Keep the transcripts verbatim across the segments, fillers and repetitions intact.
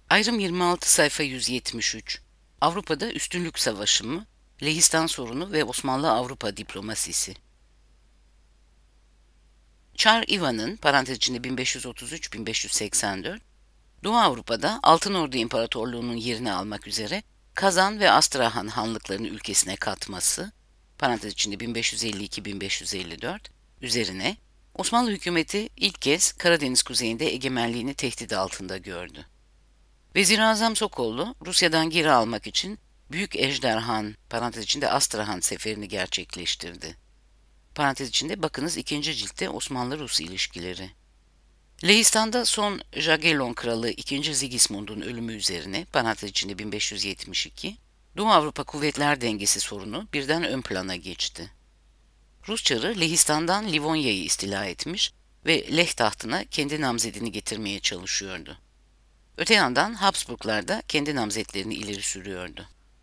Ayrım yirmi altı sayfa yüz yetmiş üç. Avrupa'da üstünlük savaşı mı? Lehistan sorunu ve Osmanlı-Avrupa diplomasisi. Çar Ivan'ın parantez içinde bin beş yüz otuz üç bin beş yüz seksen dört, Doğu Avrupa'da Altınordu İmparatorluğu'nun yerini almak üzere Kazan ve Astrahan hanlıklarını ülkesine katması, parantez içinde bin beş yüz elli iki bin beş yüz elli dört, üzerine Osmanlı hükümeti ilk kez Karadeniz kuzeyinde egemenliğini tehdit altında gördü. Vezir-i Sokollu, Rusya'dan geri almak için Büyük Ejderhan, parantez içinde Astrahan seferini gerçekleştirdi. Parantez içinde bakınız ikinci ciltte Osmanlı-Rus ilişkileri. Lehistan'da son Jagellon kralı ikinci. Sigismund'un ölümü üzerine, parantez içinde bin beş yüz yetmiş iki, Doğu Avrupa kuvvetler dengesi sorunu birden ön plana geçti. Rus çarı Lehistan'dan Livonya'yı istila etmiş ve Leh tahtına kendi namzedini getirmeye çalışıyordu. Öte yandan Habsburglar da kendi namzetlerini ileri sürüyordu.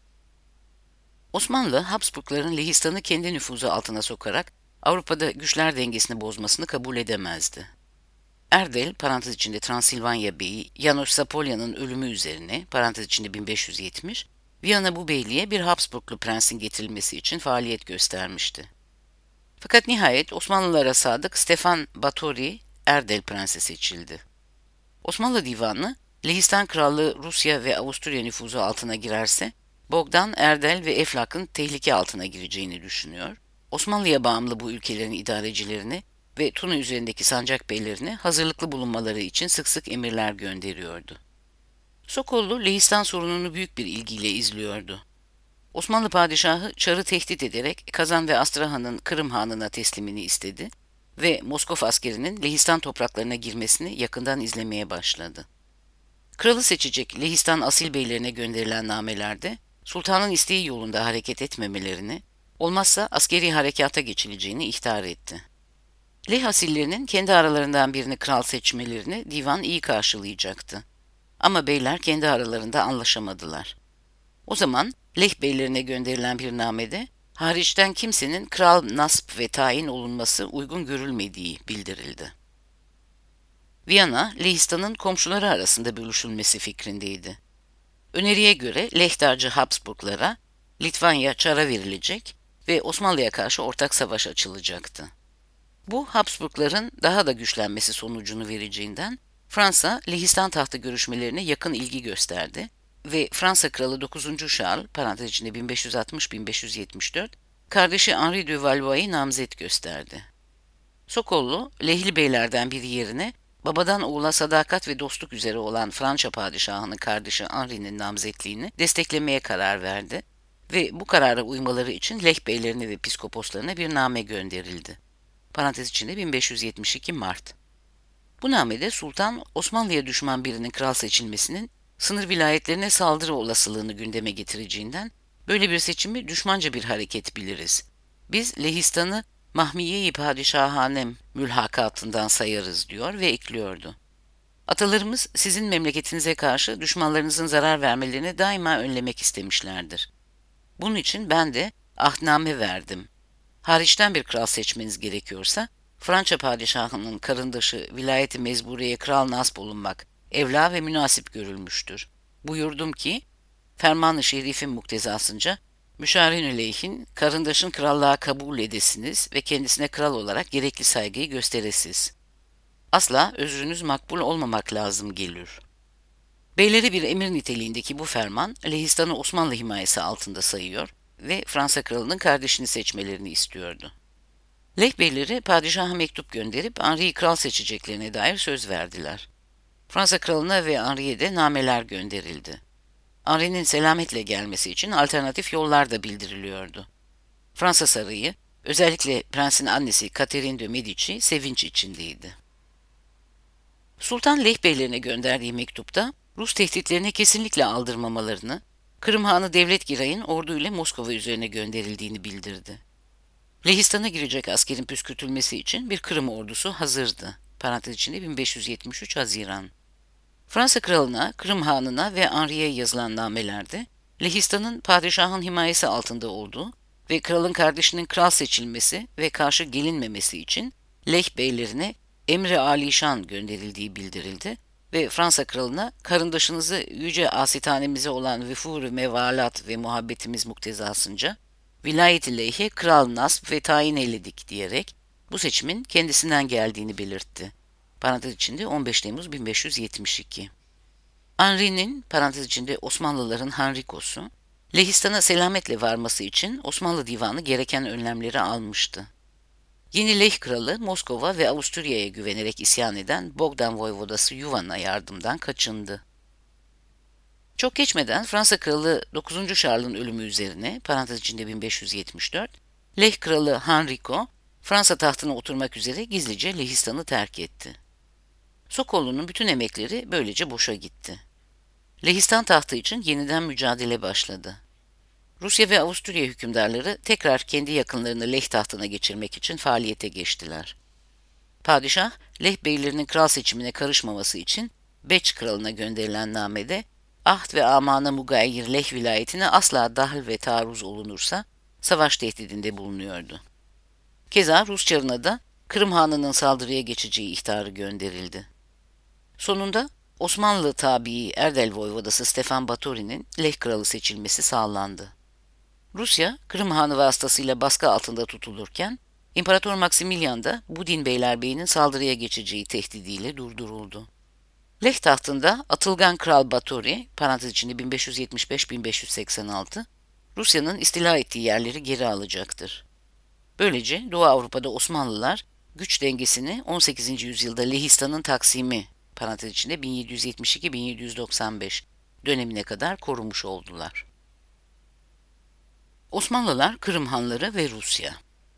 Osmanlı, Habsburgların Lehistan'ı kendi nüfuzu altına sokarak Avrupa'da güçler dengesini bozmasını kabul edemezdi. Erdel, parantez içinde Transilvanya Beyi, János Zapolya'nın ölümü üzerine, parantez içinde bin beş yüz yetmiş, Viyana bu beyliğe bir Habsburglu prensin getirilmesi için faaliyet göstermişti. Fakat nihayet Osmanlılara sadık Stefan Batory, Erdel prensi seçildi. Osmanlı Divanı, Lehistan Krallığı Rusya ve Avusturya nüfuzu altına girerse, Bogdan, Erdel ve Eflak'ın tehlike altına gireceğini düşünüyor, Osmanlı'ya bağımlı bu ülkelerin idarecilerini ve Tuna üzerindeki sancak beylerine hazırlıklı bulunmaları için sık sık emirler gönderiyordu. Sokollu, Lehistan sorununu büyük bir ilgiyle izliyordu. Osmanlı padişahı Çar'ı tehdit ederek Kazan ve Astrahan'ın Kırım Hanı'na teslimini istedi ve Moskov askerinin Lehistan topraklarına girmesini yakından izlemeye başladı. Kralı seçecek Lehistan asil beylerine gönderilen namelerde sultanın isteği yolunda hareket etmemelerini, olmazsa askeri harekata geçileceğini ihtar etti. Leh asillerinin kendi aralarından birini kral seçmelerini divan iyi karşılayacaktı. Ama beyler kendi aralarında anlaşamadılar. O zaman Leh beylerine gönderilen bir namede hariçten kimsenin kral nasp ve tayin olunması uygun görülmediği bildirildi. Viyana, Lehistan'ın komşuları arasında bölüşülmesi fikrindeydi. Öneriye göre Lehtarcı Habsburglara, Litvanya Çar'a verilecek ve Osmanlı'ya karşı ortak savaş açılacaktı. Bu Habsburgların daha da güçlenmesi sonucunu vereceğinden Fransa, Lehistan tahtı görüşmelerine yakın ilgi gösterdi ve Fransa Kralı dokuzuncu. Charles, parantez içinde bin beş yüz altmış bin beş yüz yetmiş dört, kardeşi Henri de Valois'ı namzet gösterdi. Sokollu, Lehli beylerden biri yerine babadan oğula sadakat ve dostluk üzere olan Fransa padişahının kardeşi Henri'nin namzetliğini desteklemeye karar verdi ve bu karara uymaları için Leh beylerine ve piskoposlarına bir name gönderildi. Parantez içinde bin beş yüz yetmiş iki Mart. Bu namede Sultan, Osmanlı'ya düşman birinin kral seçilmesinin sınır vilayetlerine saldırı olasılığını gündeme getireceğinden böyle bir seçimi düşmanca bir hareket biliriz. Biz Lehistan'ı Mahmiye-i Padişahanem mülhakatından sayarız diyor ve ekliyordu. Atalarımız sizin memleketinize karşı düşmanlarınızın zarar vermelerini daima önlemek istemişlerdir. Bunun için ben de ahdname verdim. Hariçten bir kral seçmeniz gerekiyorsa, Fransa padişahının karındaşı vilayeti mezbureye kral nasp olunmak evla ve münasip görülmüştür. Buyurdum ki, ferman-ı şerifin muktezasınca, müşarin leyhin karındaşın krallığa kabul edesiniz ve kendisine kral olarak gerekli saygıyı gösteresiz. Asla özrünüz makbul olmamak lazım gelir. Beyleri bir emir niteliğindeki bu ferman, Lehistan'ı Osmanlı himayesi altında sayıyor ve Fransa kralının kardeşini seçmelerini istiyordu. Leh beyleri padişaha mektup gönderip Henri'yi kral seçeceklerine dair söz verdiler. Fransa kralına ve Henri'ye de nameler gönderildi. Henri'nin selametle gelmesi için alternatif yollar da bildiriliyordu. Fransa sarayı, özellikle prensin annesi Catherine de Medici sevinç içindeydi. Sultan Leh beylerine gönderdiği mektupta Rus tehditlerini kesinlikle aldırmamalarını, Kırım Hanı Devlet Giray'ın ordu ile Moskova üzerine gönderildiğini bildirdi. Lehistan'a girecek askerin püskürtülmesi için bir Kırım ordusu hazırdı. Parantez içinde bin beş yüz yetmiş üç Haziran. Fransa kralına, Kırım Hanı'na ve Henri'ye yazılan namelerde Lehistan'ın padişahın himayesi altında olduğu ve kralın kardeşinin kral seçilmesi ve karşı gelinmemesi için Leh beylerine emri alişan gönderildiği bildirildi ve Fransa kralına karındaşınızı yüce asitanemize olan vefur-u mevalat ve muhabbetimiz muktezasınca vilayet-i leyhe kral nasp ve tayin eyledik diyerek bu seçimin kendisinden geldiğini belirtti. Parantez içinde on beş Temmuz bin beş yüz yetmiş iki. Henri'nin parantez içinde Osmanlıların Henrikosu, Lehistan'a selametle varması için Osmanlı Divanı gereken önlemleri almıştı. Yeni Leh kralı Moskova ve Avusturya'ya güvenerek isyan eden Bogdan Voyvodası Yuvan'a yardımdan kaçındı. Çok geçmeden Fransa kralı dokuzuncu Charles'ın ölümü üzerine parantez içinde bin beş yüz yetmiş dört, Leh kralı Henriko Fransa tahtına oturmak üzere gizlice Lehistan'ı terk etti. Sokollu'nun bütün emekleri böylece boşa gitti. Lehistan tahtı için yeniden mücadele başladı. Rusya ve Avusturya hükümdarları tekrar kendi yakınlarını Leh tahtına geçirmek için faaliyete geçtiler. Padişah, Leh beylerinin kral seçimine karışmaması için Beç kralına gönderilen namede, ahd ve amana mugayir Leh vilayetine asla dahil ve taarruz olunursa savaş tehdidinde bulunuyordu. Keza Rus çarına da Kırım Hanı'nın saldırıya geçeceği ihtarı gönderildi. Sonunda Osmanlı tabii Erdel Voyvodası Stefan Batory'nin Leh kralı seçilmesi sağlandı. Rusya, Kırım Hanı vasıtasıyla baskı altında tutulurken, İmparator Maximilian da Budin Beylerbeyi'nin saldırıya geçeceği tehdidiyle durduruldu. Leh tahtında Atılgan Kral Batory, parantez içinde bin beş yüz yetmiş beş bin beş yüz seksen altı, Rusya'nın istila ettiği yerleri geri alacaktır. Böylece Doğu Avrupa'da Osmanlılar, güç dengesini on sekizinci yüzyılda Lehistan'ın taksimi, parantez içinde bin yedi yüz yetmiş iki bin yedi yüz doksan beş dönemine kadar korumuş oldular. Osmanlılar, Kırım Hanları ve Rusya.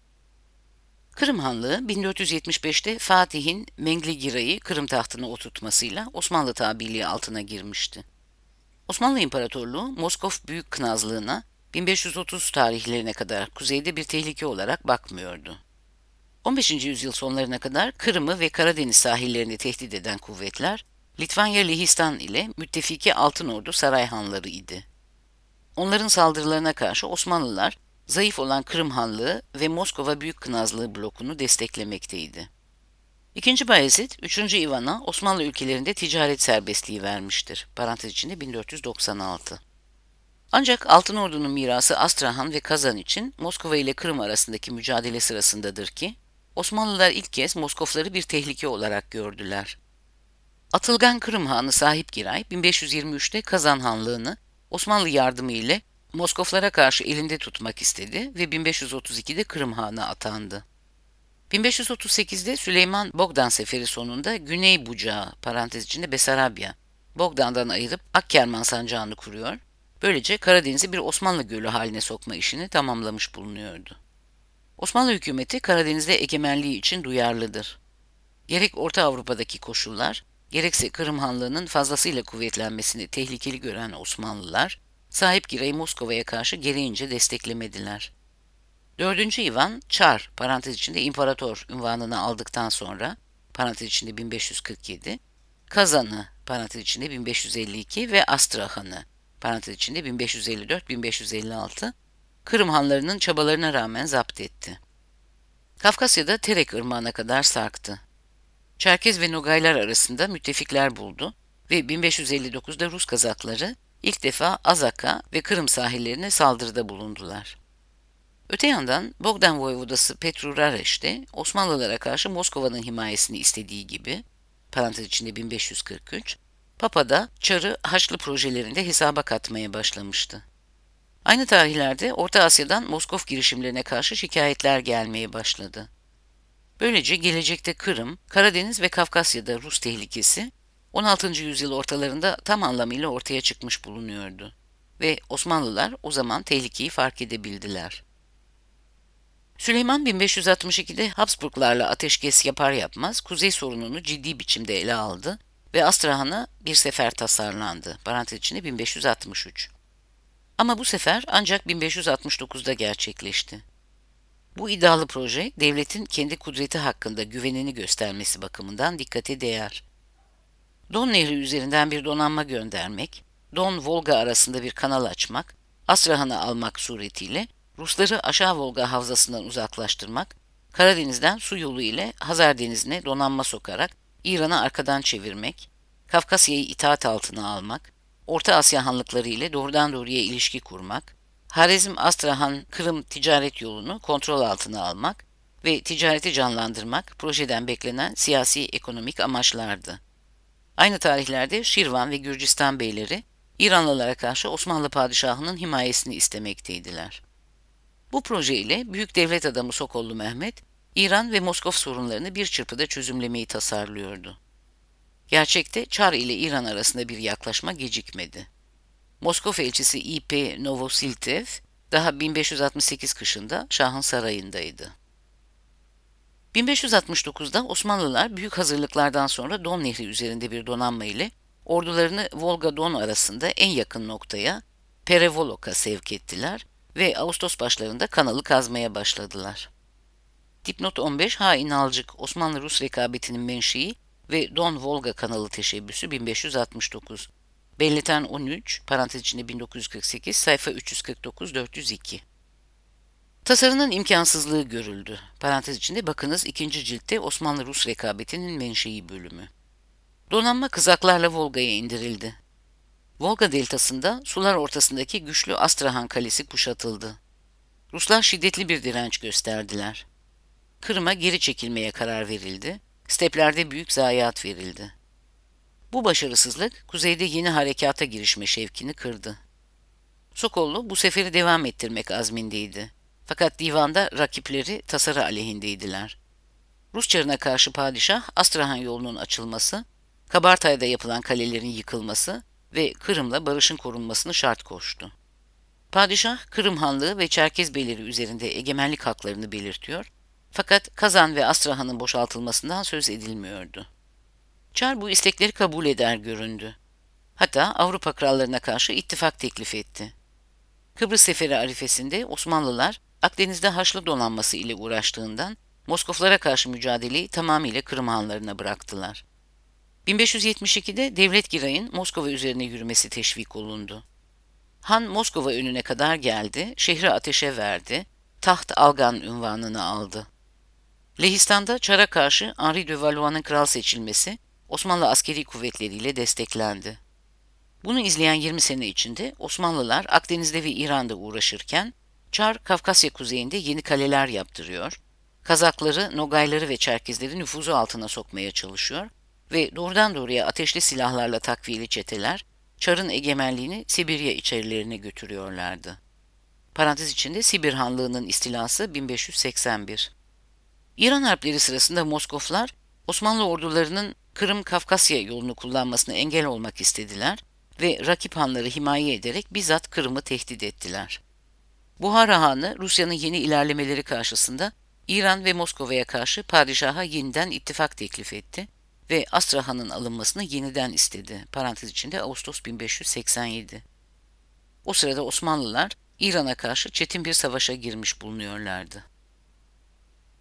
Kırım Hanlığı bin dört yüz yetmiş beşte Fatih'in Mengligira'yı Kırım tahtına oturtmasıyla Osmanlı tabiliği altına girmişti. Osmanlı İmparatorluğu Moskov Büyük Knazlığı'na bin beş yüz otuz tarihlerine kadar kuzeyde bir tehlike olarak bakmıyordu. on beşinci yüzyıl sonlarına kadar Kırım'ı ve Karadeniz sahillerini tehdit eden kuvvetler Litvanya Lehistan ile müttefiki Altınordu Saray Hanları idi. Onların saldırılarına karşı Osmanlılar zayıf olan Kırım Hanlığı ve Moskova Büyük Knazlığı blokunu desteklemekteydi. İkinci Bayezid, üçüncü İvan'a Osmanlı ülkelerinde ticaret serbestliği vermiştir. Parantez içinde bin dört yüz doksan altı. Ancak Altınordu'nun mirası Astrahan ve Kazan için Moskova ile Kırım arasındaki mücadele sırasındadır ki, Osmanlılar ilk kez Moskofları bir tehlike olarak gördüler. Atılgan Kırım Hanı Sahipgiray, bin beş yüz yirmi üçte Kazan Hanlığı'nı Osmanlı yardımı ile Moskoflara karşı elinde tutmak istedi ve bin beş yüz otuz ikide Kırım Hanı atandı. bin beş yüz otuz sekizde Süleyman Bogdan Seferi sonunda Güney Bucağı, parantez içinde Besarabya, Bogdan'dan ayırıp Akkerman sancağını kuruyor, böylece Karadeniz'i bir Osmanlı gölü haline sokma işini tamamlamış bulunuyordu. Osmanlı hükümeti Karadeniz'de egemenliği için duyarlıdır. Gerek Orta Avrupa'daki koşullar, gerekse Kırım Hanlığı'nın fazlasıyla kuvvetlenmesini tehlikeli gören Osmanlılar, Sahipgiray'ı Moskova'ya karşı gereğince desteklemediler. Dördüncü İvan, Çar, parantez içinde İmparator unvanını aldıktan sonra, parantez içinde bin beş yüz kırk yedi, Kazan'ı, parantez içinde bin beş yüz elli iki ve Astrahan'ı, parantez içinde bin beş yüz elli dört bin beş yüz elli altı, Kırım Hanlarının çabalarına rağmen zapt etti. Kafkasya'da Terek Irmağı'na kadar sarktı. Çerkez ve Nogaylar arasında müttefikler buldu ve bin beş yüz elli dokuzda Rus Kazakları ilk defa Azaka ve Kırım sahillerine saldırıda bulundular. Öte yandan Bogdan Voyvodası Petru Rareş de Osmanlılara karşı Moskova'nın himayesini istediği gibi, parantez içinde bin beş yüz kırk üç, Papa da Çar'ı Haçlı projelerinde hesaba katmaya başlamıştı. Aynı tarihlerde Orta Asya'dan Moskov girişimlerine karşı şikayetler gelmeye başladı. Böylece gelecekte Kırım, Karadeniz ve Kafkasya'da Rus tehlikesi on altıncı yüzyıl ortalarında tam anlamıyla ortaya çıkmış bulunuyordu ve Osmanlılar o zaman tehlikeyi fark edebildiler. Süleyman bin beş yüz altmış ikide Habsburglarla ateşkes yapar yapmaz kuzey sorununu ciddi biçimde ele aldı ve Astrahan'a bir sefer tasarlandı. Parantez içinde bin beş yüz altmış üç. Ama bu sefer ancak bin beş yüz altmış dokuzda gerçekleşti. Bu iddialı proje devletin kendi kudreti hakkında güvenini göstermesi bakımından dikkate değer. Don Nehri üzerinden bir donanma göndermek, Don-Volga arasında bir kanal açmak, Astrahan'ı almak suretiyle Rusları aşağı Volga havzasından uzaklaştırmak, Karadeniz'den su yolu ile Hazar Denizi'ne donanma sokarak İran'ı arkadan çevirmek, Kafkasya'yı itaat altına almak, Orta Asya hanlıkları ile doğrudan doğruya ilişki kurmak, Harizm-Astrahan-Kırım ticaret yolunu kontrol altına almak ve ticareti canlandırmak projeden beklenen siyasi ekonomik amaçlardı. Aynı tarihlerde Şirvan ve Gürcistan beyleri İranlılara karşı Osmanlı padişahının himayesini istemekteydiler. Bu proje ile büyük devlet adamı Sokollu Mehmet, İran ve Moskov sorunlarını bir çırpıda çözümlemeyi tasarlıyordu. Gerçekte Çar ile İran arasında bir yaklaşma gecikmedi. Moskov elçisi İ P Novosiltsev daha bin beş yüz altmış sekiz kışında Şah'ın sarayındaydı. bin beş yüz altmış dokuzda Osmanlılar büyük hazırlıklardan sonra Don Nehri üzerinde bir donanma ile ordularını Volga-Don arasında en yakın noktaya Perevolok'a sevk ettiler ve Ağustos başlarında kanalı kazmaya başladılar. Dipnot on beş Hain Alcık Osmanlı-Rus rekabetinin menşei ve Don-Volga kanalı teşebbüsü bin beş yüz altmış dokuz. Belleten on üç, parantez içinde bin dokuz yüz kırk sekiz, sayfa üç yüz kırk dokuz dört yüz iki. Tasarının imkansızlığı görüldü. Parantez içinde bakınız ikinci ciltte Osmanlı-Rus rekabetinin menşei bölümü. Donanma kızaklarla Volga'ya indirildi. Volga deltasında sular ortasındaki güçlü Astrahan Kalesi kuşatıldı. Ruslar şiddetli bir direnç gösterdiler. Kırım'a geri çekilmeye karar verildi. Steplerde büyük zayiat verildi. Bu başarısızlık kuzeyde yeni harekata girişme şevkini kırdı. Sokollu bu seferi devam ettirmek azmindeydi. Fakat divanda rakipleri tasarı aleyhindeydiler. Rus çarına karşı padişah Astrahan yolunun açılması, Kabartay'da yapılan kalelerin yıkılması ve Kırım'la barışın korunmasını şart koştu. Padişah Kırım Hanlığı ve Çerkez beyleri üzerinde egemenlik haklarını belirtiyor, fakat Kazan ve Astrahan'ın boşaltılmasından söz edilmiyordu. Çar bu istekleri kabul eder göründü. Hatta Avrupa krallarına karşı ittifak teklif etti. Kıbrıs Seferi arifesinde Osmanlılar Akdeniz'de Haçlı donanması ile uğraştığından Moskoflara karşı mücadeleyi tamamıyla Kırım Hanlarına bıraktılar. bin beş yüz yetmiş ikide Devlet Giray'ın Moskova üzerine yürümesi teşvik olundu. Han Moskova önüne kadar geldi, şehri ateşe verdi, taht Algan unvanını aldı. Lehistan'da Çar'a karşı Henri de Valois'ın kral seçilmesi Osmanlı askeri kuvvetleriyle desteklendi. Bunu izleyen yirmi sene içinde Osmanlılar Akdeniz'de ve İran'da uğraşırken Çar Kafkasya kuzeyinde yeni kaleler yaptırıyor, Kazakları, Nogayları ve Çerkezleri nüfuzu altına sokmaya çalışıyor ve doğrudan doğruya ateşli silahlarla takviyeli çeteler Çar'ın egemenliğini Sibirya içerilerine götürüyorlardı. Parantez içinde Sibir Hanlığı'nın istilası bin beş yüz seksen bir. İran harpleri sırasında Moskoflar Osmanlı ordularının Kırım-Kafkasya yolunu kullanmasına engel olmak istediler ve rakip hanları himaye ederek bizzat Kırım'ı tehdit ettiler. Buhara Hanı Rusya'nın yeni ilerlemeleri karşısında İran ve Moskova'ya karşı padişaha yeniden ittifak teklif etti ve Astrahan'ın alınmasını yeniden istedi. Parantez içinde Ağustos bin beş yüz seksen yedi. O sırada Osmanlılar İran'a karşı çetin bir savaşa girmiş bulunuyorlardı.